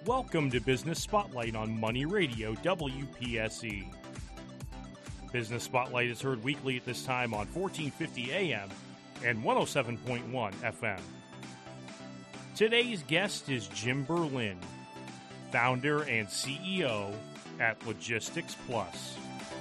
Welcome to Business Spotlight on Money Radio, WPSE. Business Spotlight is heard weekly at this time on 1450 AM and 107.1 FM. Today's guest is Jim Berlin, founder and CEO at Logistics Plus.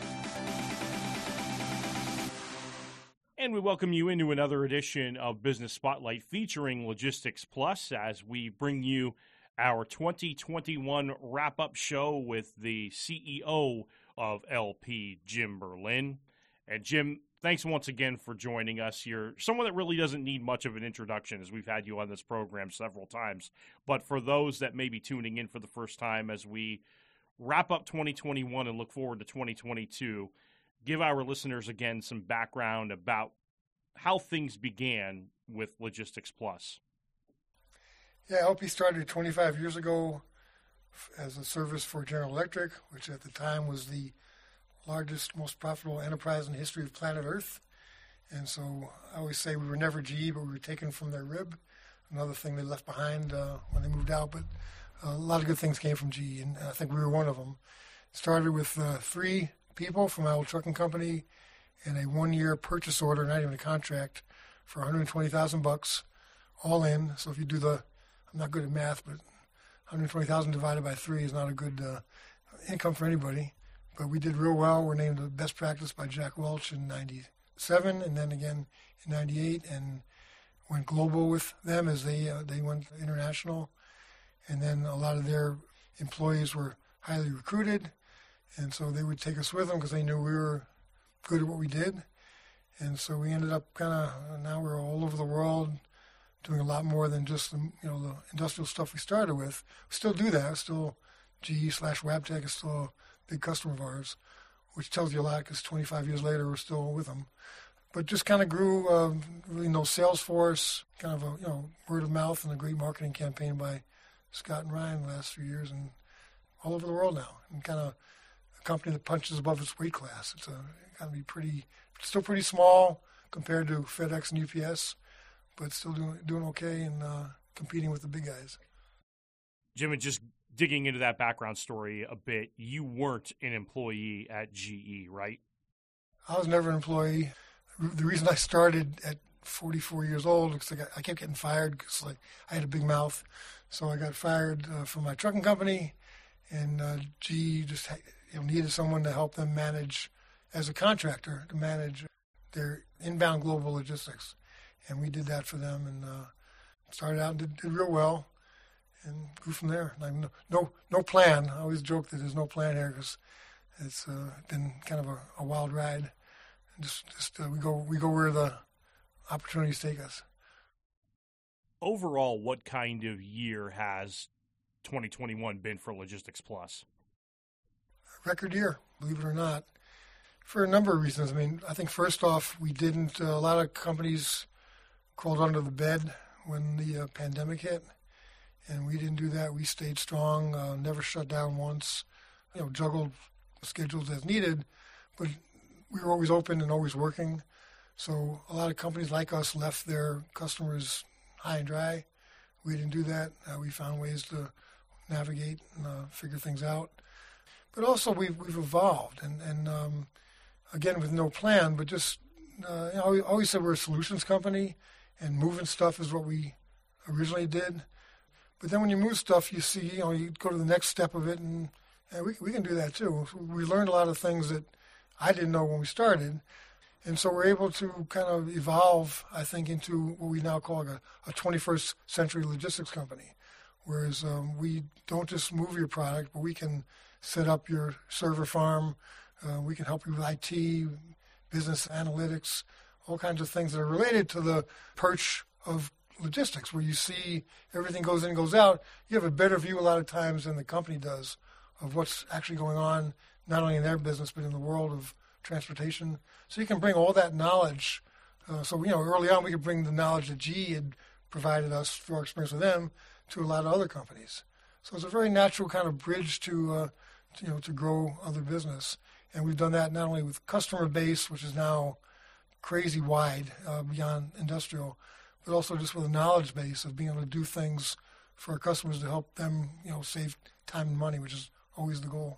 And we welcome you into another edition of Business Spotlight featuring Logistics Plus as we bring you our 2021 wrap-up show with the CEO of LP, Jim Berlin. And Jim, thanks once again for joining us. You're someone that really doesn't need much of an introduction, as we've had you on this program several times. But for those that may be tuning in for the first time as we wrap up 2021 and look forward to 2022, give our listeners again some background about how things began with Logistics Plus. Yeah, LP started 25 years ago as a service for General Electric, which at the time was the largest, most profitable enterprise in the history of planet Earth. And so I always say we were never GE, but we were taken from their rib, another thing they left behind when they moved out. But a lot of good things came from GE, and I think we were one of them. Started with 3 people from my old trucking company and a 1-year purchase order, not even a contract, for $120,000 all in. So if you do I'm not good at math, but 120,000 divided by 3 is not a good income for anybody. But we did real well. We're named the best practice by Jack Welch in 97, and then again in 98, and went global with them as they went international. And then a lot of their employees were highly recruited, and so they would take us with them because they knew we were good at what we did. And so we ended up now we're all over the world, doing a lot more than just the industrial stuff we started with. We still do that. Still, GE/Wabtec is still a big customer of ours, which tells you a lot because 25 years later we're still with them. But just kind of grew, really no sales force, kind of a word of mouth, and a great marketing campaign by Scott and Ryan the last few years, and all over the world now. And kind of a company that punches above its weight class. It's got to be still pretty small compared to FedEx and UPS, but still doing okay and competing with the big guys. Jim, and just digging into that background story a bit, you weren't an employee at GE, right? I was never an employee. The reason I started at 44 years old, because I kept getting fired because I had a big mouth. So I got fired from my trucking company, and GE just needed someone to help them manage, as a contractor, to manage their inbound global logistics. And we did that for them, and started out and did real well, and grew from there. Like no plan. I always joke that there's no plan here because it's been kind of a wild ride. Just we go where the opportunities take us. Overall, what kind of year has 2021 been for Logistics Plus? A record year, believe it or not, for a number of reasons. I mean, I think first off, we didn't. A lot of companies crawled under the bed when the pandemic hit, and we didn't do that. We stayed strong, never shut down once, juggled schedules as needed, but we were always open and always working. So a lot of companies like us left their customers high and dry. We didn't do that. We found ways to navigate and figure things out. But also we've evolved, and again, with no plan, but just, I always said we're a solutions company, and moving stuff is what we originally did. But then when you move stuff, you see, you go to the next step of it, and we can do that too. We learned a lot of things that I didn't know when we started. And so we're able to kind of evolve, I think, into what we now call a 21st century logistics company. Whereas we don't just move your product, but we can set up your server farm. We can help you with IT, business analytics, all kinds of things that are related to the perch of logistics, where you see everything goes in and goes out. You have a better view a lot of times than the company does of what's actually going on, not only in their business, but in the world of transportation. So you can bring all that knowledge. Early on we could bring the knowledge that GE had provided us through our experience with them to a lot of other companies. So it's a very natural kind of bridge to grow other business. And we've done that not only with customer base, which is now crazy wide beyond industrial, but also just with a knowledge base of being able to do things for our customers to help them, save time and money, which is always the goal.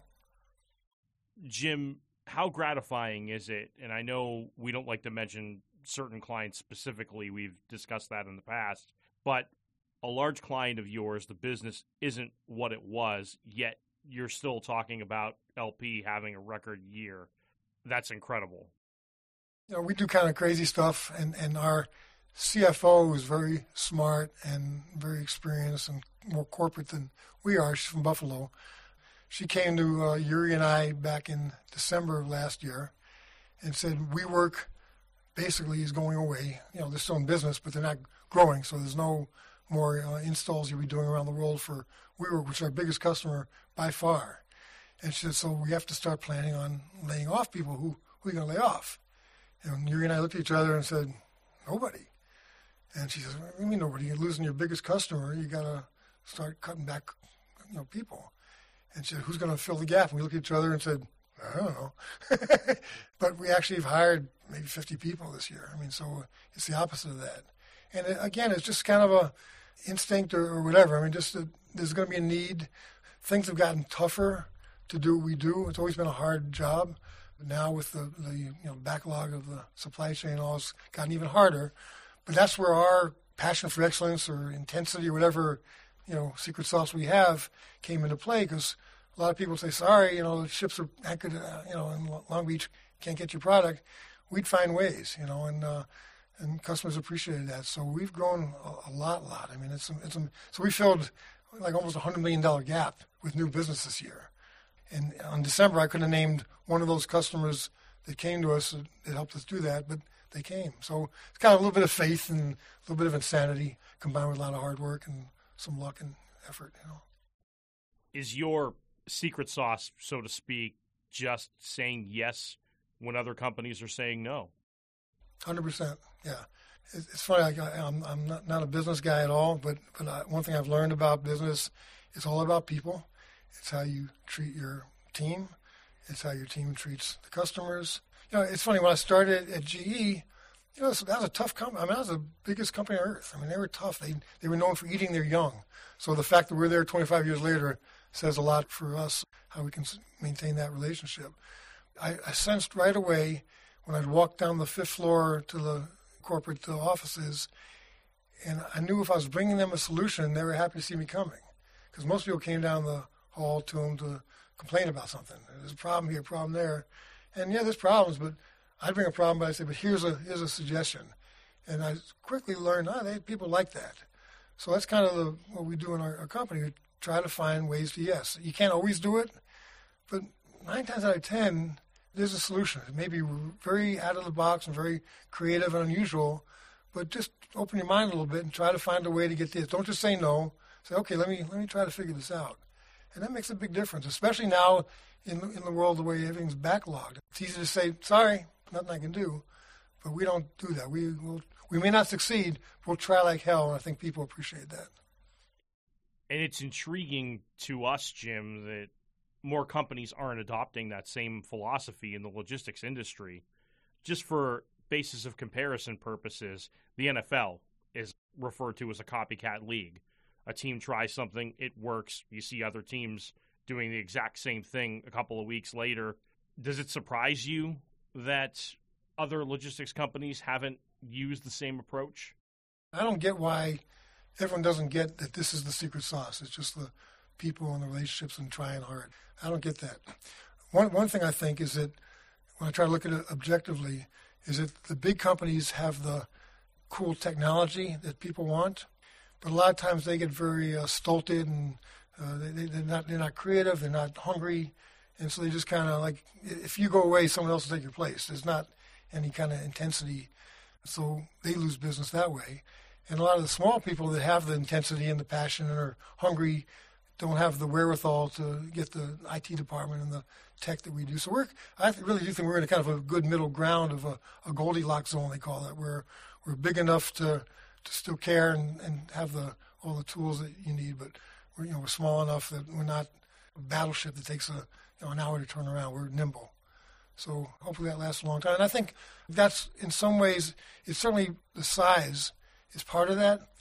Jim, how gratifying is it? And I know we don't like to mention certain clients specifically. We've discussed that in the past. But a large client of yours, the business isn't what it was, yet you're still talking about LP having a record year. That's incredible. We do kind of crazy stuff, and our CFO is very smart and very experienced and more corporate than we are. She's from Buffalo. She came to Yuri and I back in December of last year and said, WeWork basically is going away. They're still in business, but they're not growing, so there's no more installs you'll be doing around the world for WeWork, which is our biggest customer by far. And she said, so we have to start planning on laying off people. Who are you going to lay off? And Yuri and I looked at each other and said, nobody. And she says, what do you mean nobody? You're losing your biggest customer. You got to start cutting back, people. And she said, who's going to fill the gap? And we looked at each other and said, I don't know. But we actually have hired maybe 50 people this year. So it's the opposite of that. And again, it's just kind of a instinct or whatever. There's going to be a need. Things have gotten tougher to do what we do. It's always been a hard job. But now with the backlog of the supply chain, all it's gotten even harder. But that's where our passion for excellence or intensity or whatever, secret sauce we have came into play, because a lot of people say, sorry, the ships are anchored, in Long Beach, can't get your product. We'd find ways, and customers appreciated that. So we've grown a lot. So we filled like almost $100 million gap with new business this year. And on December, I could have named one of those customers that came to us that helped us do that, but they came. So it's kind of a little bit of faith and a little bit of insanity combined with a lot of hard work and some luck and effort, Is your secret sauce, so to speak, just saying yes when other companies are saying no? 100%, yeah. It's funny, I'm not a business guy at all, but one thing I've learned about business, it's all about people. It's how you treat your team. It's how your team treats the customers. It's funny, when I started at GE, that was a tough company. That was the biggest company on earth. They were tough. They were known for eating their young. So the fact that we're there 25 years later says a lot for us, how we can maintain that relationship. I sensed right away when I'd walk down the 5th floor to the corporate offices, and I knew if I was bringing them a solution, they were happy to see me coming. Because most people came down the hall to them to complain about something. There's a problem here, a problem there. And yeah, there's problems, but I'd bring a problem, but I'd say, but here's a suggestion. And I quickly learned, people like that. So that's kind of what we do in our company. We try to find ways to yes. You can't always do it, but 9 times out of 10, there's a solution. It may be very out of the box and very creative and unusual, but just open your mind a little bit and try to find a way to get this. Don't just say no. Say, okay, let me try to figure this out. And that makes a big difference, especially now in the world the way everything's backlogged. It's easy to say, sorry, nothing I can do, but we don't do that. We may not succeed, but we'll try like hell, and I think people appreciate that. And it's intriguing to us, Jim, that more companies aren't adopting that same philosophy in the logistics industry. Just for basis of comparison purposes, the NFL is referred to as a copycat league. A team tries something, it works. You see other teams doing the exact same thing a couple of weeks later. Does it surprise you that other logistics companies haven't used the same approach? I don't get why everyone doesn't get that this is the secret sauce. It's just the people and the relationships and trying hard. I don't get that. One thing I think is that when I try to look at it objectively, is that the big companies have the cool technology that people want, but a lot of times they get very stolted and they're not creative, they're not hungry, and so they just kind of like, if you go away, someone else will take your place. There's not any kind of intensity, so they lose business that way. And a lot of the small people that have the intensity and the passion and are hungry don't have the wherewithal to get the IT department and the tech that we do. So I really do think we're in a kind of a good middle ground of a Goldilocks zone, they call it, where we're big enough to still care and have all the tools that you need, but we're small enough that we're not a battleship that takes an hour to turn around. We're nimble. So hopefully that lasts a long time. And I think that's, in some ways, it's certainly the size is part of that.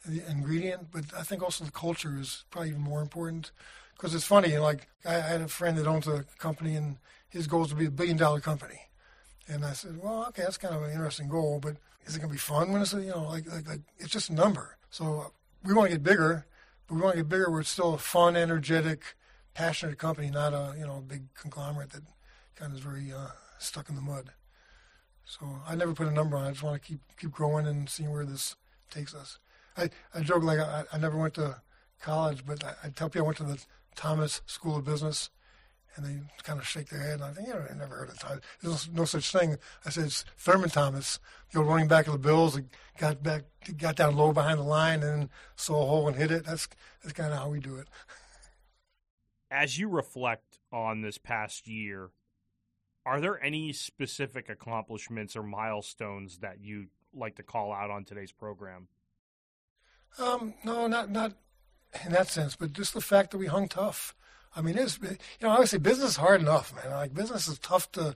the ingredient, but I think also the culture is probably even more important. Because it's funny, like I had a friend that owns a company, and his goal is to be $1 billion company. And I said, well, okay, that's kind of an interesting goal, but is it going to be fun when it's, like it's just a number. So we want to get bigger, but we want to get bigger where it's still a fun, energetic, passionate company, not a big conglomerate that kind of is very stuck in the mud. So I never put a number on it. I just want to keep growing and seeing where this takes us. I joke like I never went to college, but I tell people I went to the Thomas School of Business, and they kind of shake their head. And I think, I never heard of Thomas. There's no such thing. I said, it's Thurman Thomas, the old running back of the Bills, that got down low behind the line and saw a hole and hit it. That's kind of how we do it. As you reflect on this past year, are there any specific accomplishments or milestones that you'd like to call out on today's program? No, not in that sense, but just the fact that we hung tough. I mean, I always say business is hard enough, man. Like, business is tough to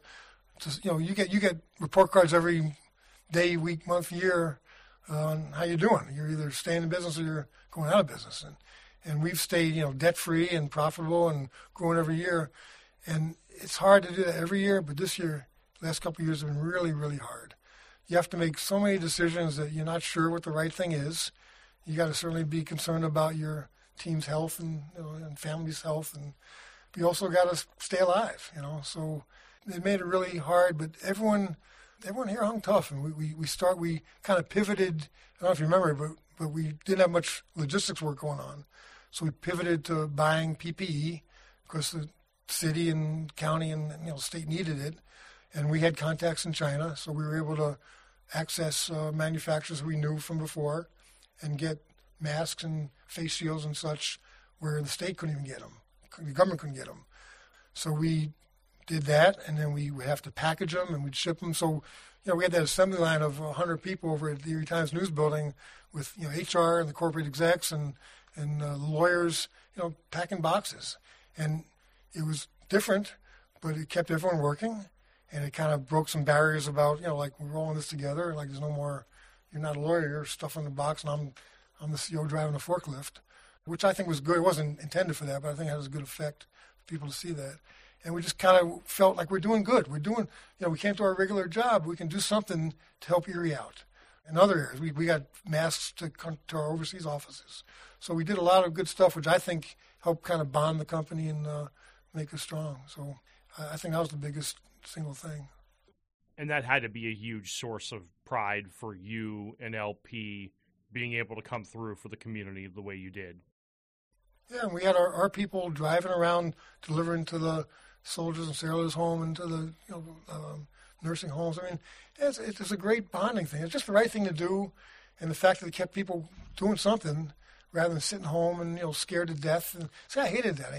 you get report cards every day, week, month, year on how you're doing. You're either staying in business or you're going out of business. And we've stayed, debt-free and profitable and growing every year. And it's hard to do that every year, but this year, the last couple of years have been really, really hard. You have to make so many decisions that you're not sure what the right thing is. You got to certainly be concerned about your team's health and family's health, and you also got to stay alive. So it made it really hard. But everyone here hung tough, and we kind of pivoted. I don't know if you remember, but we didn't have much logistics work going on, so we pivoted to buying PPE because the city and county and state needed it, and we had contacts in China, so we were able to access manufacturers we knew from before and get masks and face shields and such where the state couldn't even get them. The government couldn't get them. So we did that, and then we would have to package them, and we'd ship them. So, we had that assembly line of 100 people over at the Erie Times News Building with, HR and the corporate execs and the lawyers, packing boxes. And it was different, but it kept everyone working, and it kind of broke some barriers about, like, we're all in this together. Like, there's no more, you're not a lawyer, you're stuffing the box, and I'm the CEO driving a forklift, which I think was good. It wasn't intended for that, but I think it has a good effect for people to see that. And we just kind of felt like we're doing good. We're doing, we can't do our regular job. We can do something to help Erie out. In other areas, we got masks to come to our overseas offices. So we did a lot of good stuff, which I think helped kind of bond the company and make us strong. So I think that was the biggest single thing. And that had to be a huge source of pride for you and LP, being able to come through for the community the way you did. Yeah, and we had our people driving around, delivering to the soldiers and sailors home and to the nursing homes. I mean, it's a great bonding thing. It's just the right thing to do, and the fact that it kept people doing something rather than sitting home and scared to death. And see, I hated that.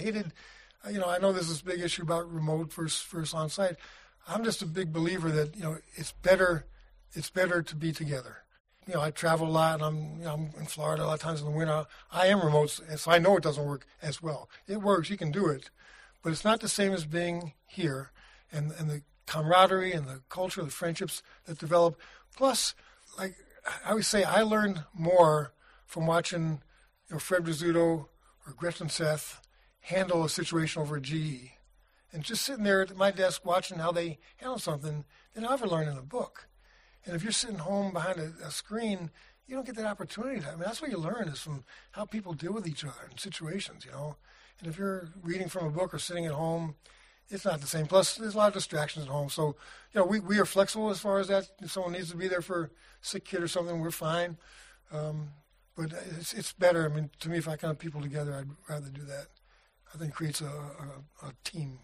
I know there's this big issue about remote versus on-site. I'm just a big believer that it's better to be together. I travel a lot, and I'm in Florida a lot of times in the winter. I am remote, so I know it doesn't work as well. It works, you can do it, but it's not the same as being here, and the camaraderie and the culture, the friendships that develop. Plus, like I always say, I learned more from watching Fred Rizzuto or Gretchen Seth handle a situation over at GE, and just sitting there at my desk watching how they handle something than I ever learned in a book. And if you're sitting home behind a screen, you don't get that opportunity. That's what you learn is from how people deal with each other in situations, And if you're reading from a book or sitting at home, it's not the same. Plus, there's a lot of distractions at home. So, we are flexible as far as that. If someone needs to be there for a sick kid or something, we're fine. But it's better. To me, if I kind of people together, I'd rather do that. I think it creates a team,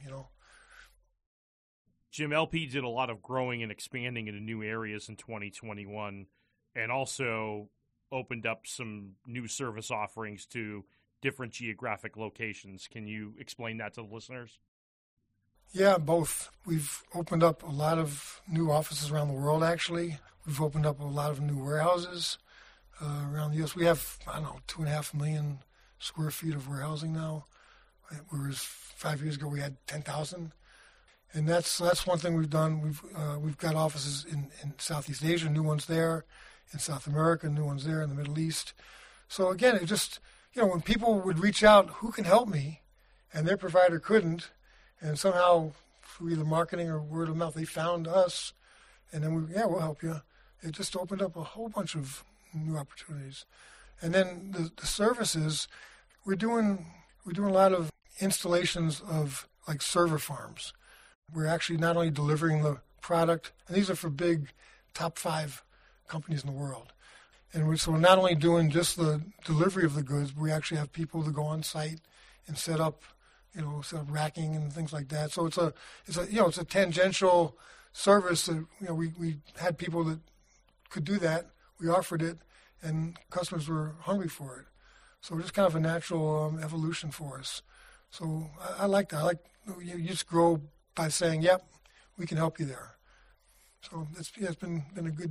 Jim, LP did a lot of growing and expanding into new areas in 2021 and also opened up some new service offerings to different geographic locations. Can you explain that to the listeners? Yeah, both. We've opened up a lot of new offices around the world, actually. We've opened up a lot of new warehouses around the U.S. We have, 2.5 million square feet of warehousing now, whereas 5 years ago we had 10,000. And that's one thing we've done. We've got offices in Southeast Asia, new ones there, in South America, new ones there, in the Middle East. So again, it just, when people would reach out, who can help me, and their provider couldn't, and somehow through either marketing or word of mouth, they found us, and then we'll help you. It just opened up a whole bunch of new opportunities. And then the services, we're doing a lot of installations of like server farms. We're actually not only delivering the product, and these are for big top 5 companies in the world. And so we're not only doing just the delivery of the goods, we actually have people to go on site and set up racking and things like that. So it's a tangential service that, we had people that could do that. We offered it, and customers were hungry for it. So it's just kind of a natural evolution for us. So I like that. You just grow by saying, "Yep, we can help you there." So it's been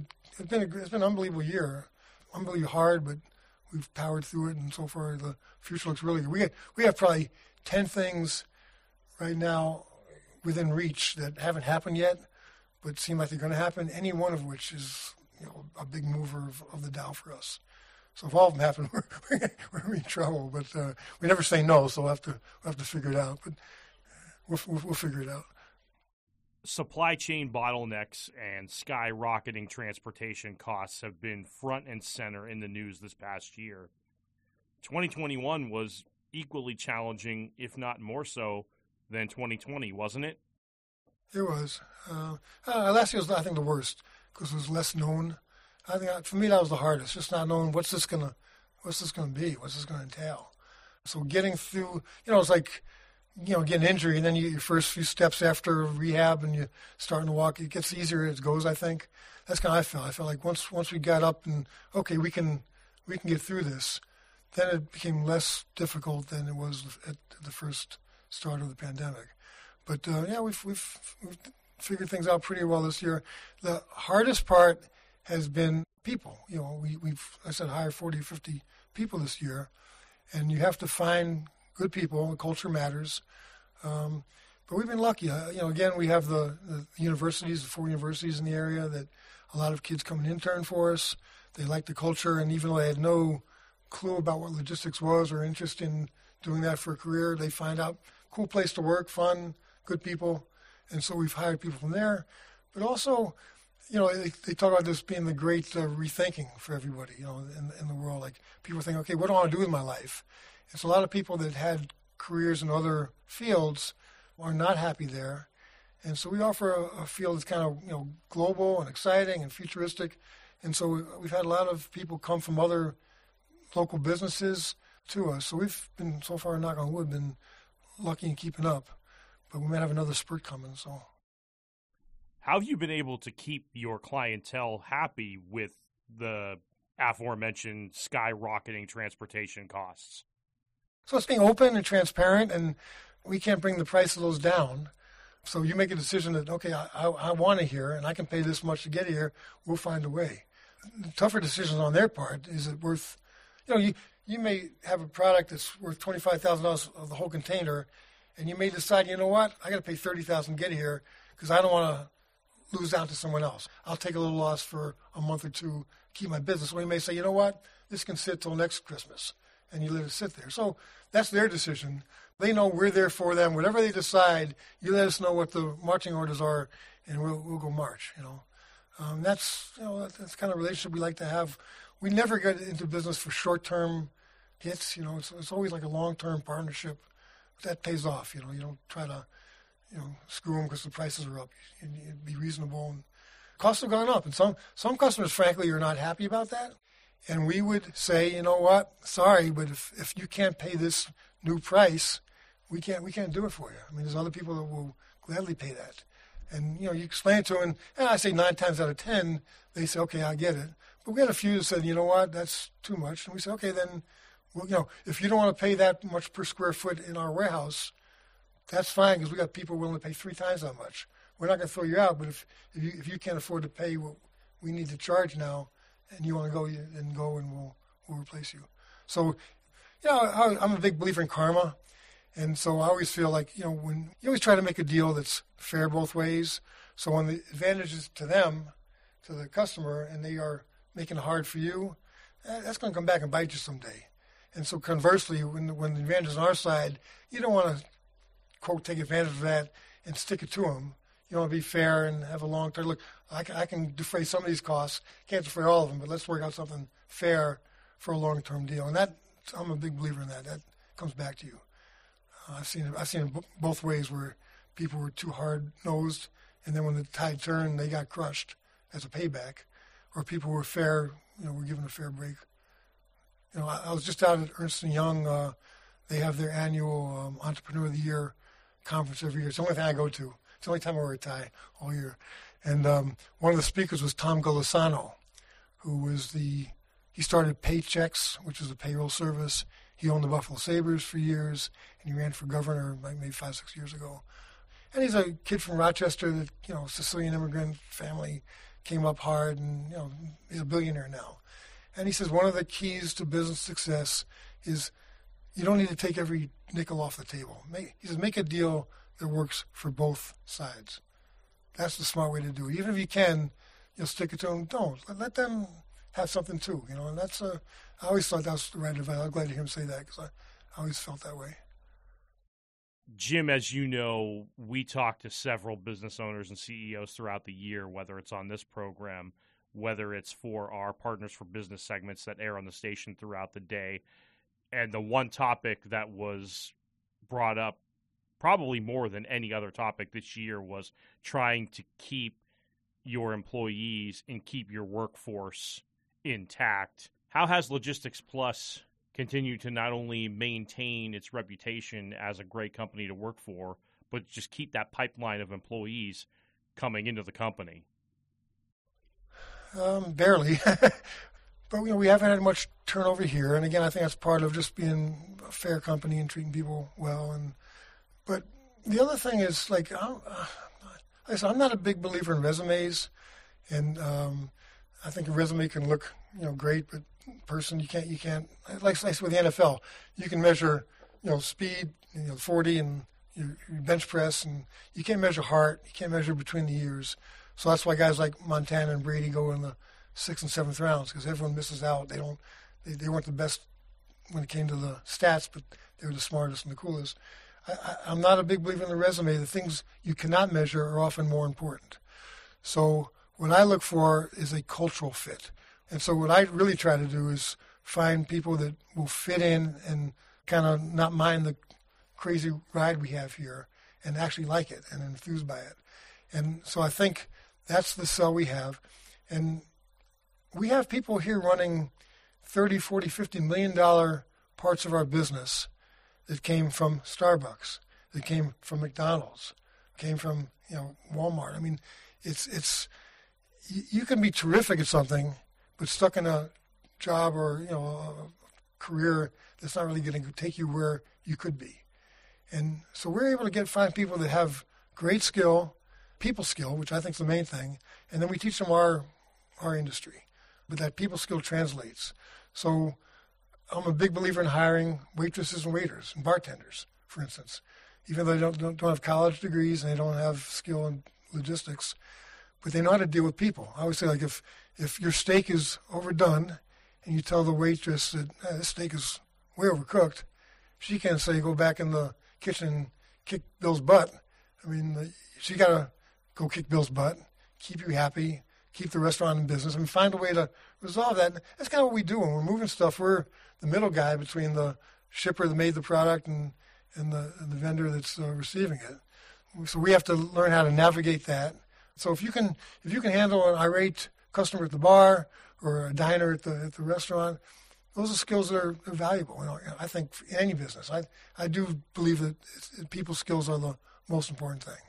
an unbelievable year, unbelievably hard, but we've powered through it, and so far the future looks really good. We have probably 10 things right now within reach that haven't happened yet, but seem like they're going to happen. Any one of which is a big mover of the Dow for us. So if all of them happen, we're in trouble. But we never say no, so we'll have to figure it out. But we'll figure it out. Supply chain bottlenecks and skyrocketing transportation costs have been front and center in the news this past year. 2021 was equally challenging, if not more so, than 2020, wasn't it? It was. Last year was, I think, the worst because it was less known. I think for me that was the hardest, just not knowing what's this gonna be, what's this gonna entail. So getting through, it's like, get an injury, and then your first few steps after rehab and you're starting to walk, it gets easier as it goes, I think. That's kind of how I felt. I felt like once we got up and, okay, we can get through this, then it became less difficult than it was at the first start of the pandemic. But, we've figured things out pretty well this year. The hardest part has been people. We've hired 40 or 50 people this year, and you have to find good people. Culture matters. But we've been lucky. Again, we have the universities, the 4 universities in the area that a lot of kids come and intern for us. They like the culture, and even though they had no clue about what logistics was or interest in doing that for a career, they find out cool place to work, fun, good people. And so we've hired people from there. But also, they talk about this being the great rethinking for everybody, in the world. Like people think, okay, what do I want to do with my life? And so a lot of people that had careers in other fields are not happy there. And so we offer a field that's kind of, global and exciting and futuristic. And so we've had a lot of people come from other local businesses to us. So we've been, so far, knock on wood, been lucky in keeping up. But we might have another spurt coming, so. How have you been able to keep your clientele happy with the aforementioned skyrocketing transportation costs? So it's being open and transparent, and we can't bring the price of those down. So you make a decision that, okay, I want it here, and I can pay this much to get here, we'll find a way. The tougher decisions on their part, is it worth, you may have a product that's worth $25,000 of the whole container, and you may decide, you know what, I got to pay $30,000 to get here because I don't want to lose out to someone else. I'll take a little loss for a month or two, keep my business. Or you may say, you know what, this can sit till next Christmas, and you let it sit there. So that's their decision. They know we're there for them. Whatever they decide, you let us know what the marching orders are, and we'll go march. That's kind of relationship we like to have. We never get into business for short-term hits. It's always like a long-term partnership. That pays off. You don't try to, screw them because the prices are up. You be reasonable. And costs have gone up, and some customers, frankly, are not happy about that. And we would say, you know what, sorry, but if you can't pay this new price, we can't do it for you. I mean, there's other people that will gladly pay that. And, you explain it to them, and I say 9 times out of 10, they say, okay, I get it. But we had a few that said, you know what, that's too much. And we said, okay, then, if you don't want to pay that much per square foot in our warehouse, that's fine because we got people willing to pay 3 times that much. We're not going to throw you out, but if you can't afford to pay what we need to charge now, and you want to go, then go, and we'll replace you. So, I'm a big believer in karma, and so I always feel like, when you always try to make a deal that's fair both ways. So when the advantage is to them, to the customer, and they are making it hard for you, that's going to come back and bite you someday. And so conversely, when the advantage is on our side, you don't want to, quote, take advantage of that and stick it to them. You want to be fair and have a long-term look. I can defray some of these costs. Can't defray all of them, but let's work out something fair for a long-term deal. And that, I'm a big believer in that. That comes back to you. I've seen it both ways where people were too hard-nosed, and then when the tide turned, they got crushed as a payback, or people were fair, were given a fair break. I was just out at Ernst & Young. They have their annual Entrepreneur of the Year conference every year. It's the only thing I go to. It's the only time I wear a tie all year. And one of the speakers was Tom Golisano, who he started Paychex, which is a payroll service. He owned the Buffalo Sabres for years, and he ran for governor maybe 5-6 years ago. And he's a kid from Rochester that, Sicilian immigrant family, came up hard, and, he's a billionaire now. And he says one of the keys to business success is you don't need to take every nickel off the table. He says make a deal that works for both sides. That's the smart way to do it. Even if you can, stick it to them. Don't. Let them have something too, and that's I always thought that was the right advice. I'm glad to hear him say that because I always felt that way. Jim, as you know, we talk to several business owners and CEOs throughout the year, whether it's on this program, whether it's for our Partners for Business segments that air on the station throughout the day. And the one topic that was brought up probably more than any other topic this year was trying to keep your employees and keep your workforce intact. How has Logistics Plus continued to not only maintain its reputation as a great company to work for, but just keep that pipeline of employees coming into the company? Barely. But we haven't had much turnover here. And again, I think that's part of just being a fair company and treating people well. But the other thing is, I'm not a big believer in resumes. And I think a resume can look, great, but person, you can't, like with the NFL, you can measure, speed, 40 and your bench press, and you can't measure heart, you can't measure between the ears. So that's why guys like Montana and Brady go in the 6th and 7th rounds, because everyone misses out. They weren't the best when it came to the stats, but they were the smartest and the coolest. I'm not a big believer in the resume. The things you cannot measure are often more important. So what I look for is a cultural fit. And so what I really try to do is find people that will fit in and kind of not mind the crazy ride we have here and actually like it and enthused by it. And so I think that's the sell we have. And we have people here running $30, $40, $50 million parts of our business that came from Starbucks, that came from McDonald's, came from Walmart. I mean, it's you can be terrific at something, but stuck in a job or a career that's not really going to take you where you could be. And so we're able to find people that have great skill, people skill, which I think is the main thing, and then we teach them our industry. But that people skill translates. So I'm a big believer in hiring waitresses and waiters and bartenders, for instance. Even though they don't have college degrees and they don't have skill in logistics, but they know how to deal with people. I always say, if your steak is overdone and you tell the waitress that this steak is way overcooked, she can't say go back in the kitchen and kick Bill's butt. I mean, she got to go kick Bill's butt, keep you happy, keep the restaurant in business, and find a way to resolve that. And that's kind of what we do when we're moving stuff. We're the middle guy between the shipper that made the product and the vendor that's receiving it. So we have to learn how to navigate that. So if you can handle an irate customer at the bar or a diner at the restaurant, those are skills that are valuable. I think in any business, I do believe that people skills are the most important thing.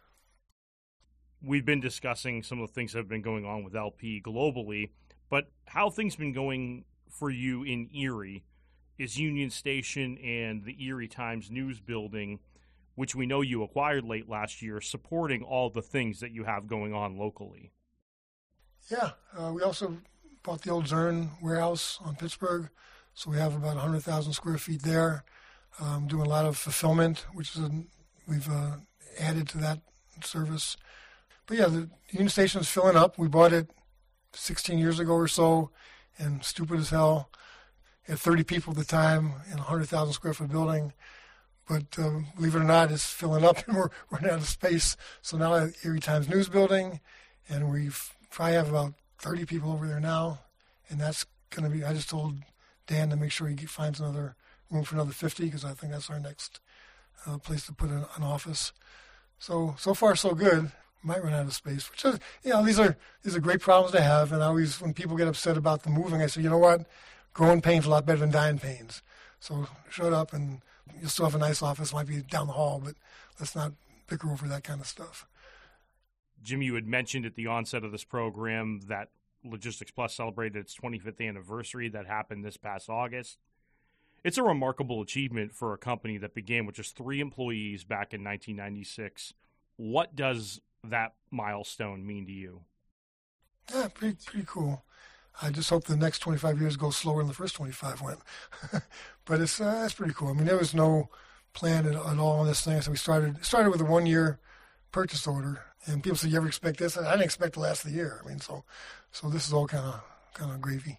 We've been discussing some of the things that have been going on with LP globally, but how things been going for you in Erie is Union Station and the Erie Times News building, which we know you acquired late last year, supporting all the things that you have going on locally. Yeah, we also bought the old Zurn warehouse on Pittsburgh, so we have about 100,000 square feet there. Doing a lot of fulfillment, which is we've added to that service. But yeah, the Union Station is filling up. We bought it 16 years ago or so, and stupid as hell. Had 30 people at the time in a 100,000 square foot building. But believe it or not, it's filling up and we're running out of space. So now at Erie Times News Building, and we probably have about 30 people over there now. And that's going to be, I just told Dan to make sure he finds another room for another 50, because I think that's our next place to put an office. So far so good. Might run out of space, which is, these are great problems to have. And I always, when people get upset about the moving, I say, you know what? Growing pain's a lot better than dying pains. So shut up, and you'll still have a nice office. Might be down the hall, but let's not bicker over that kind of stuff. Jim, you had mentioned at the onset of this program that Logistics Plus celebrated its 25th anniversary. That happened this past August. It's a remarkable achievement for a company that began with just 3 employees back in 1996. What does that milestone mean to you? Yeah, pretty cool. I just hope the next 25 years go slower than the first 25 went. But it's pretty cool. I mean, there was no plan at all on this thing. So we started with a 1-year purchase order, and people said, "You ever expect this?" I didn't expect the last of the year. I mean, so this is all kind of gravy.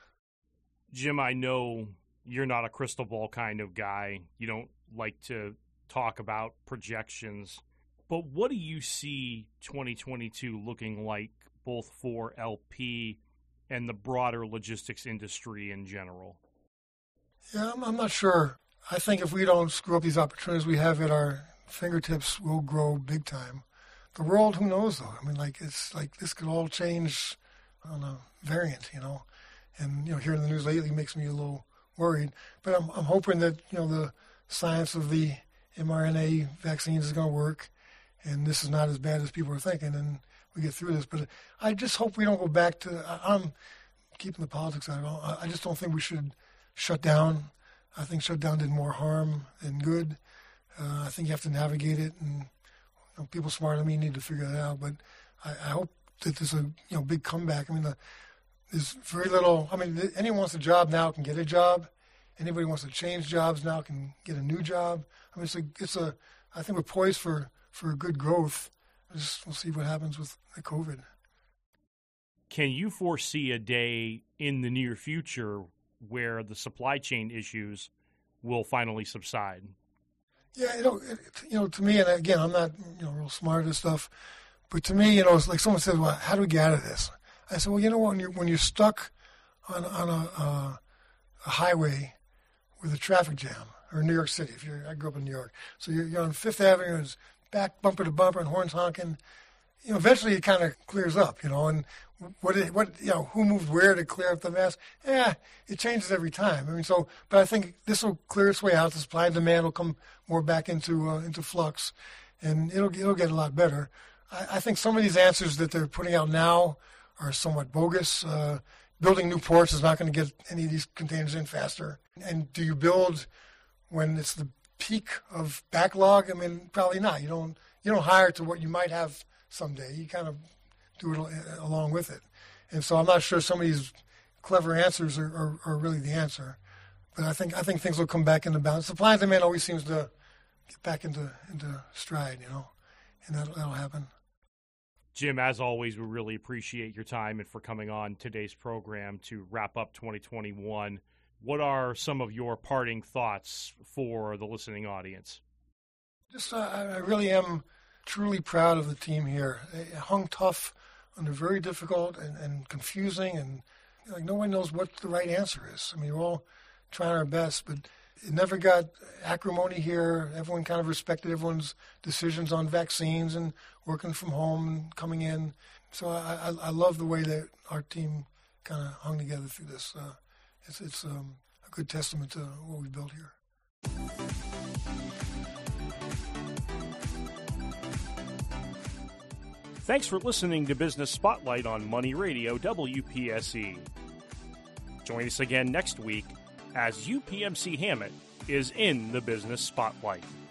Jim, I know you're not a crystal ball kind of guy. You don't like to talk about projections. But what do you see 2022 looking like, both for LP and the broader logistics industry in general? Yeah, I'm not sure. I think if we don't screw up these opportunities we have at our fingertips, we'll grow big time. The world, who knows, though? I mean, it's like this could all change on a variant, And, hearing the news lately makes me a little worried. But I'm hoping that, the science of the mRNA vaccines is going to work, and this is not as bad as people are thinking, and we get through this. But I just hope we don't go back to, I'm keeping the politics out of it. I just don't think we should shut down. I think shutdown did more harm than good. I think you have to navigate it, and people smarter than me need to figure that out. But I hope that there's a big comeback. I mean, there's very little. I mean, anyone wants a job now can get a job. Anybody wants to change jobs now can get a new job. I mean, I think we're poised for good growth. We'll see what happens with the COVID. Can you foresee a day in the near future where the supply chain issues will finally subside? Yeah, to me, and again, I'm not, real smart at this stuff, but to me, it's like someone says, "Well, how do we get out of this?" I said, "Well, you know what? When you're stuck on a highway with a traffic jam, or in New York City, I grew up in New York, so you're on Fifth Avenue, and it's back bumper to bumper, and horns honking. Eventually it kind of clears up, and who moved where to clear up the mess? Yeah, it changes every time. I mean, but I think this will clear its way out. The supply and demand will come more back into flux, and it'll get a lot better. I think some of these answers that they're putting out now are somewhat bogus. Building new ports is not going to get any of these containers in faster. And do you build when it's the peak of backlog? I mean, probably not. You don't hire to what you might have someday. You kind of do it along with it. And so I'm not sure some of these clever answers are really the answer. But I think things will come back into balance. Supply and demand always seems to get back into stride, and that'll happen. Jim, as always, we really appreciate your time and for coming on today's program to wrap up 2021. What are some of your parting thoughts for the listening audience? Just, I really am truly proud of the team here. It hung tough under very difficult and confusing, and no one knows what the right answer is. I mean, we're all trying our best, but it never got acrimony here. Everyone kind of respected everyone's decisions on vaccines and working from home and coming in. So I love the way that our team kind of hung together through this. It's a good testament to what we built here. Thanks for listening to Business Spotlight on Money Radio WPSE. Join us again next week as UPMC Hammett is in the Business Spotlight.